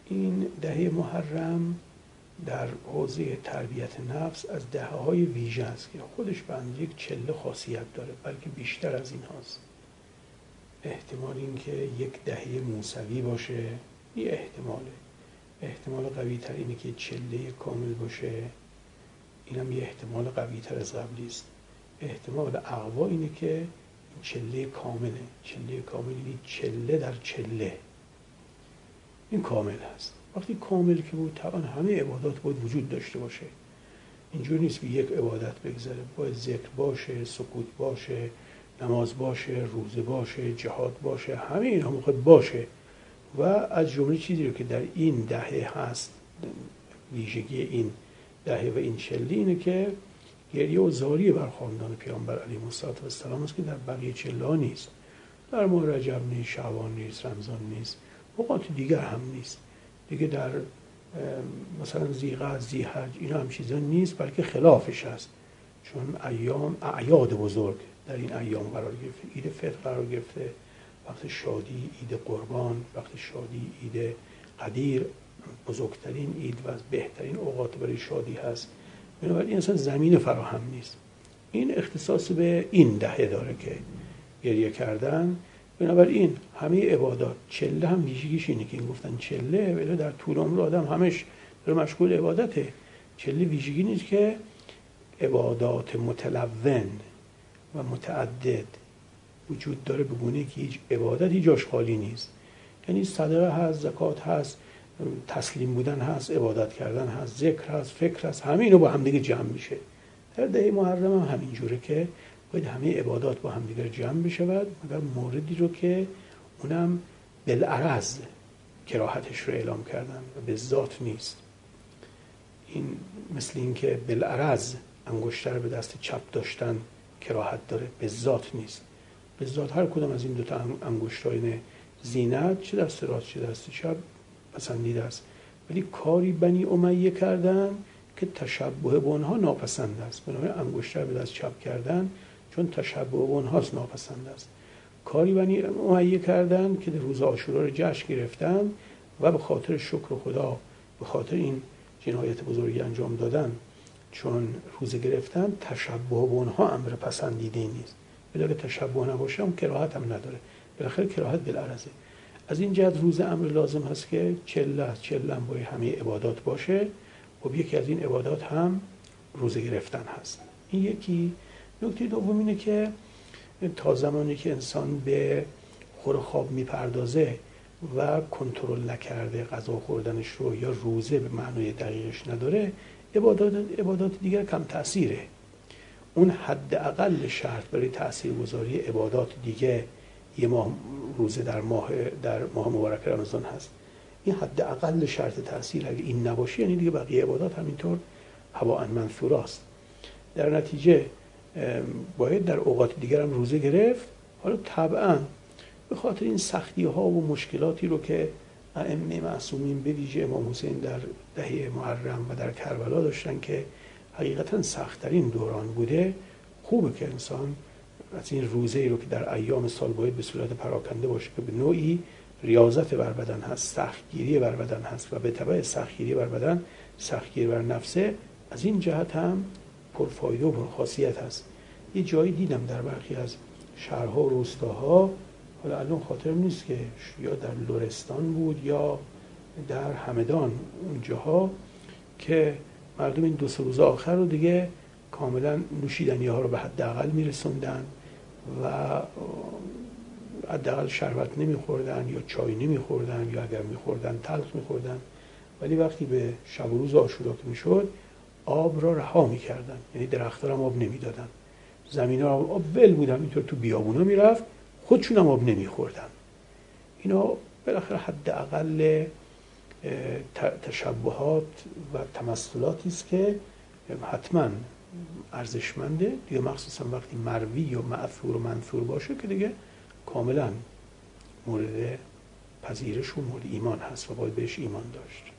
این دهه محرم در حوزه تربیت نفس از دهه‌های ویژه است که خودش به اندازه یک چله خاصیت داره، بلکه بیشتر از این هاست. احتمال این که یک دهه موسوی باشه یه احتمال قوی تر اینه که چله کامل باشه، اینم یه احتمال قوی تر از قبلی است. احتمال اقوا اینه که این چله کامل یعنی چله در چله، این کامل هست. وقتی کامل که بود طبعا همه عبادات باید وجود داشته باشه. اینجور نیست که یک عبادت بگذره، باید ذکر باشه، سکوت باشه، نماز باشه، روزه باشه، جهاد باشه، همه اینا باید باشه. و از جمله چیزی رو که در این دهه هست، ویژگی این دهه و این چله اینه که گریه و زاری بر خاندان پیامبر علیه السلام است که در بقیه چله نیست. در ماه رجب نیست، شعبان نیست، رمضان نیست، اوقات دیگر هم نیست دیگه. در مثلا ذی‌قعد، ذی‌حج اینا هم چیزا نیست، بلکه خلافش هست. چون اعیاد بزرگ در این ایام قرار گرفته، عید فطر قرار گرفته، وقت شادی عید قربان، وقت شادی عید قدیر، بزرگترین عید و از بهترین اوقات برای شادی هست. بنابراین اصلا زمین فراهم نیست. این اختصاص به این دهه داره که گریه کردن. بنابراین همه عبادات، چله هم ویژگیش اینه که این گفتن چله، ولی در طول عمر آدم همش داره مشغول عبادته. چله ویژگی نیست که عبادات متلون و متعدد وجود داره، به گونه که هیچ عبادتی جاش خالی نیست. یعنی صدقه هست، زکات هست، تسلیم بودن هست، عبادت کردن هست، ذکر هست، فکر هست، همه اینو با هم دیگه جمع میشه. در دهه محرم هم همین جوره که باید همه عبادات با هم دیگه جمع بشود، مگر موردی رو که اونم بالعرض کراهتش رو اعلام کردن و به ذات نیست. این مثل این که بالعرض انگشتر به دست چپ داشتن کراهت داره، به ذات نیست. به ذات هر کدام از این دوتا انگشتان زینت، چه دست راست چه دست چپ، پسندیده است. ولی کاری بنی امیه کردن که تشبه به اونها ناپسند است. بنابراین انگشتر به دست چپ کردن چون تشبه به اونهاست ناپسند است. کاری بنی امیه کردن که در روز عاشورا رو جشن گرفتن و به خاطر شکر خدا، به خاطر این جنایت بزرگی انجام دادن، چون روزه گرفتن، تشبه به اونها امر پسندیده نیست. ولی تشبه نباشه هم کراهت هم نداره. بالاخره کراهت بالعرضه. از این جهت روزه امر لازم هست که چله هم باید همه عبادات باشه. و یکی از این عبادات هم روزه گرفتن هست. این یکی. نکته دوم اینه که تا زمانی که انسان به خور خواب میپردازه و کنترل نکرده غذا خوردنش رو، یا روزه به معنای دقیقش نداره، عبادات دیگر کم تأثیره. اون حداقل شرط برای تاثیرگذاری عبادات دیگه یه ماه روزه در ماه مبارک رمضان هست. این حداقل شرط تأثیر. اگه این نباشه یعنی دیگه بقیه عبادات همینطور هواء منثور است. در نتیجه باید در اوقات دیگر هم روزه گرفت. حالا طبعا به خاطر این سختی ها و مشکلاتی رو که ائمه معصومین به ویژه امام حسین در دهه محرم و در کربلا داشتن که حقیقتا سخت‌ترین دوران بوده، خوبه که انسان از این روزه‌ای رو که در ایام سال باید به صورت پراکنده باشه که به نوعی ریاضت بر بدن هست، سختگیری بر بدن هست و به تبع سختگیری بر بدن سختگیری بر نفسه، از این جهت هم پرفایده و پرخاصیت هست. یه جایی دیدم در برخی از شهرها و روستاها، حالا الان خاطرم نیست که یا در لرستان بود یا در همدان، اونجاها که مردم این 2-3 روز آخر رو دیگه کاملا نوشیدنی ها رو به حداقل میرسوندن و حداقل شربت نمیخوردن یا چای نمیخوردن، یا اگر میخوردن تلخ میخوردن. ولی وقتی به شب و روز عاشورا که میشد، آب را رها میکردن، یعنی درخت‌ها هم آب نمیدادن، زمینا هم آب ول بودن، اینطور تو بیابونا میرفت، خودشون هم آب نمیخوردن. اینا بالاخره حداقل تشبهات و تمثلاتی است که حتما ارزشمنده دیگه، مخصوصا وقتی مروی و مأثور و منثور باشه که دیگه کاملا مورد پذیرش و مورد ایمان هست و باید بهش ایمان داشت.